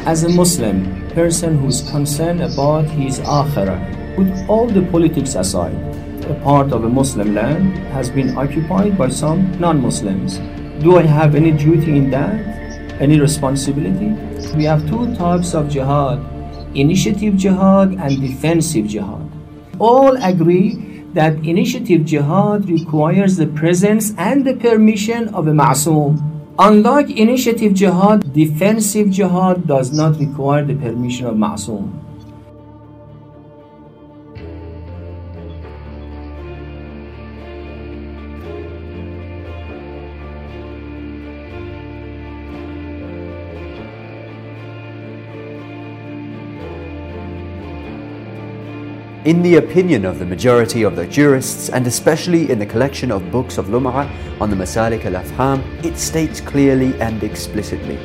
As a Muslim, person who's concerned about his akhirah, put all the politics aside. A part of a Muslim land has been occupied by some non-Muslims. Do I have any duty in that? Any responsibility? We have two types of jihad, initiative jihad and defensive jihad. All agree that initiative jihad requires the presence and the permission of a ma'soom. Unlike initiative jihad, defensive jihad does not require the permission of ma'soom. In the opinion of the majority of the jurists, and especially in the collection of books of Lum'a on the Masalik al-Afham, it states clearly and explicitly: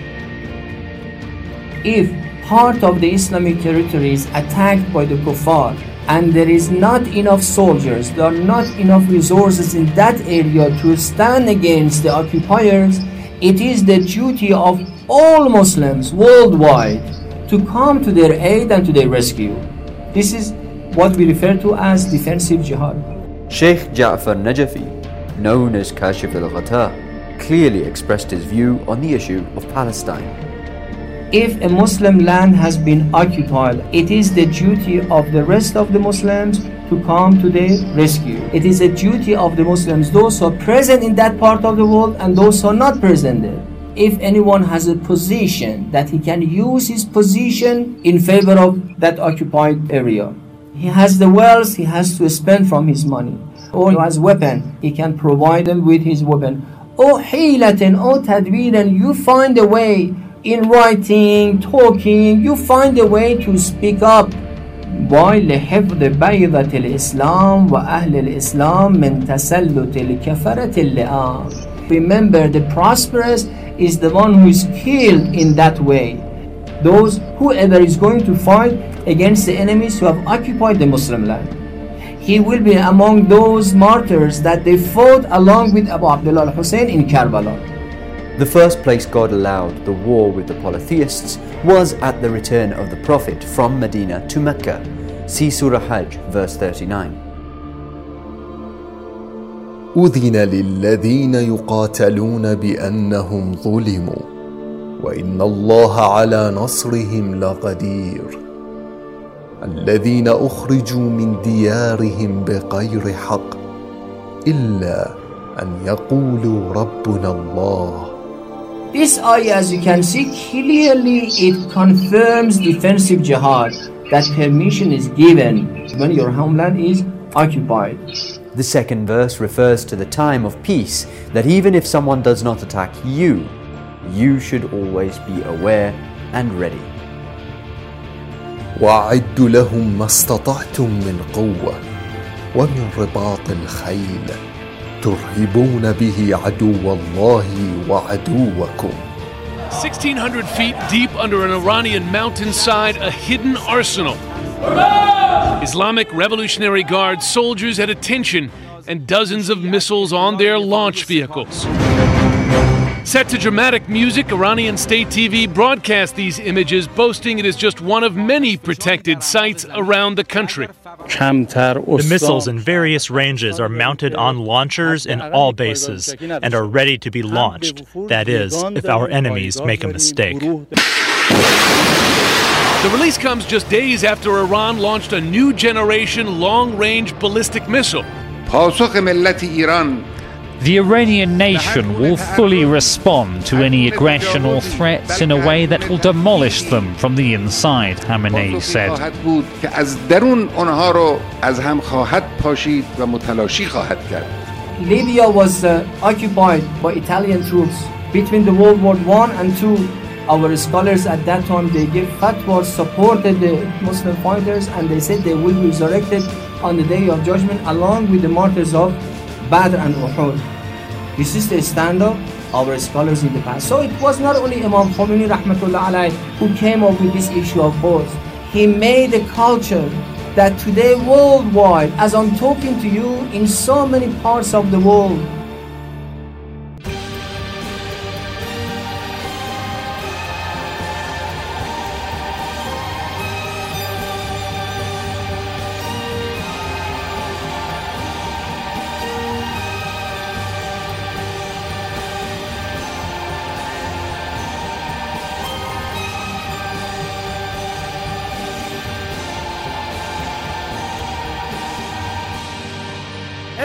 if part of the Islamic territory is attacked by the kuffar and there is not enough soldiers, there are not enough resources in that area to stand against the occupiers, it is the duty of all Muslims worldwide to come to their aid and to their rescue. This is what we refer to as defensive jihad. Sheikh Ja'far Najafi, known as Kashif al-Ghata, clearly expressed his view on the issue of Palestine. If a Muslim land has been occupied, it is the duty of the rest of the Muslims to come to their rescue. It is a duty of the Muslims, those who are present in that part of the world and those who are not present there. If anyone has a position that he can use his position in favor of that occupied area, he has the wealth, he has to spend from his money. Or he has weapon, he can provide them with his weapon. Or hilatan, or tadbiran, you find a way in writing, talking, you find a way to speak up. Why لحفظ بيضة الإسلام وأهل الإسلام من تسلط الكفرة اللئام. Remember, the prosperous is the one who is killed in that way. Whoever is going to fight against the enemies who have occupied the Muslim land, he will be among those martyrs that they fought along with Abu Abdullah al-Hussein in Karbala. The first place God allowed the war with the polytheists was at the return of the Prophet from Medina to Mecca. See Surah Hajj, verse 39. أذن للذين يقاتلون بأنهم ظلموا وإن الله على نصرهم لقدير الذين أخرجوا من ديارهم بغير حق إلا أن يقولوا ربنا الله. This ayah, as you can see clearly, it confirms defensive jihad, that permission is given when your homeland is occupied. The second verse refers to the time of peace, that even if someone does not attack you, you should always be aware and ready. وَأَعِدُّوا لَهُم مَّا اسْتَطَعْتُم مِّن قُوَّةٍ وَمِن رِّبَاطِ الْخَيْلِ تُرْهِبُونَ بِهِ عَدُوَّ اللَّهِ وَعَدُوَّكُمْ. 1,600 feet deep under an Iranian mountainside, a hidden arsenal. Islamic Revolutionary Guard soldiers at attention and dozens of missiles on their launch vehicles. Set to dramatic music, Iranian state TV broadcast these images, boasting it is just one of many protected sites around the country. The missiles in various ranges are mounted on launchers in all bases and are ready to be launched. That is, if our enemies make a mistake. The release comes just days after Iran launched a new generation long-range ballistic missile. The Iranian nation will fully respond to any aggression or threats in a way that will demolish them from the inside, Khamenei said. Libya was occupied by Italian troops between the World War I and II. Our scholars at that time, they gave fatwas, supported the Muslim fighters, and they said they will be resurrected on the Day of Judgment along with the martyrs of Badr and Uhud. This is the stand of our scholars in the past. So it was not only Imam Khomeini rahmatullah alayh who came up with this issue of force. He made a culture that today worldwide, as I'm talking to you, in so many parts of the world,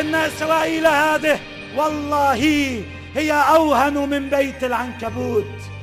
إن إسرائيل هذه والله هي أوهن من بيت العنكبوت.